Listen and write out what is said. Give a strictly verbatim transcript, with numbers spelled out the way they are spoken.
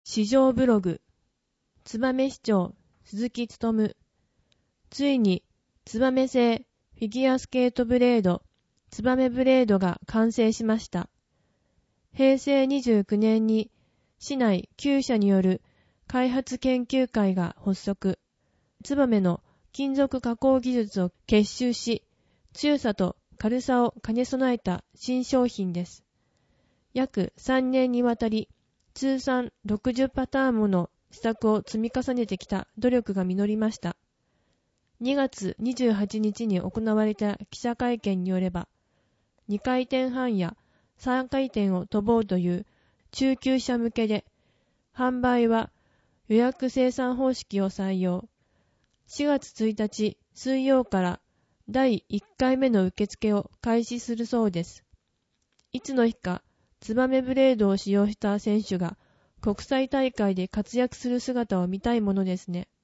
市場ブログ、燕市長、鈴木勉。ついに、燕製フィギュアスケートブレード、燕ブレードが完成しました。へいせいにじゅうきゅうねんに、市内きゅうしゃによる開発研究会が発足、燕の金属加工技術を結集し、強さと軽さを兼ね備えた新商品です。約さんねんにわたり、通算ろくじゅうパターンもの試作を積み重ねてきた努力が実りました。にがつにじゅうはちにちに行われた記者会見によれば、にかいてん半やさんかいてんを飛ぼうという中級者向けで、販売は予約生産方式を採用。しがつついたち水曜からだいいっかいめの受付を開始するそうです。いつの日か、燕ブレードを使用した選手が国際大会で活躍する姿を見たいものですね。